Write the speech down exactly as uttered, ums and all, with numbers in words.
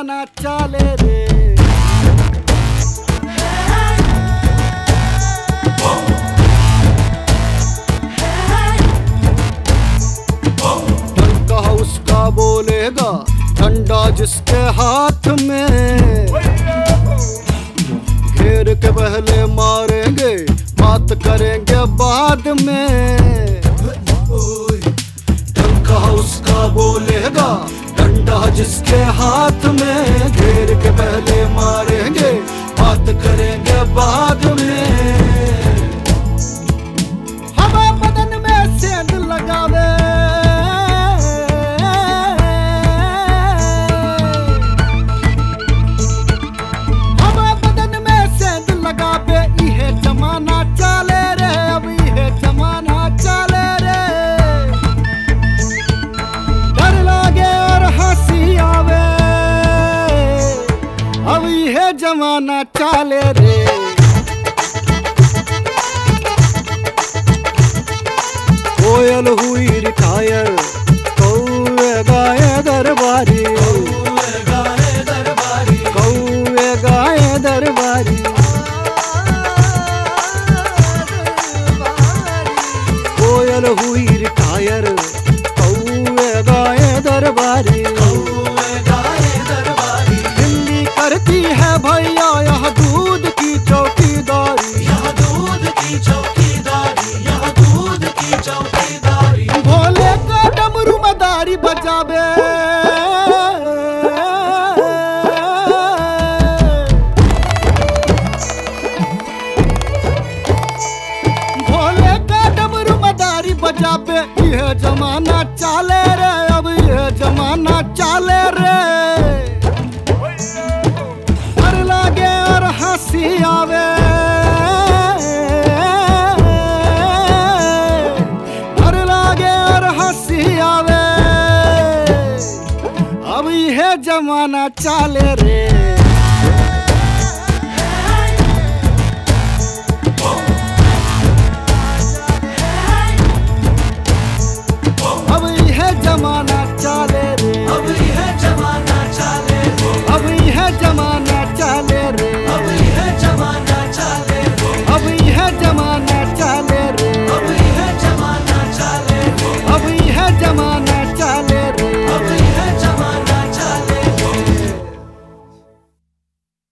जमाना चाले रे। डंका उसका बोलेगा, डंडा जिसके हाथ में, घेर के पहले मारेंगे, बात करेंगे बाद में। डंका उसका बोलेगा, डंडा जिसके हाथ में, घेर के पहले मारेंगे, बात करेंगे बाद में। हवा बदन में सेंध लगावे, हवा बदन में सेंध लगावे, इहे जमाना चाले रे, अब इहे जमाना चाले रे। डर लागे और हंसी आवे, अब इहे जमाना चाले रे। कोयल हुई रिटायर, कौए गाए दरबारी, कौए गाए दरबारी। कोयल हुई रिटायर, कौए गाए दरबारी, दिल्ली करती है भैया यह दूध की चौकीदारी, यह दूध की चौकीदारी, यह दूध की चौकीदारी। भोले का डमरू मदारी बजावे, भोले का डमरू मदारी बजावे, यह जमाना चाले रे, अब यह जमाना चाले रे। डर लागे और हंसी आवे, डर लागे और हंसी आवे, अब यह जमाना चाले रे।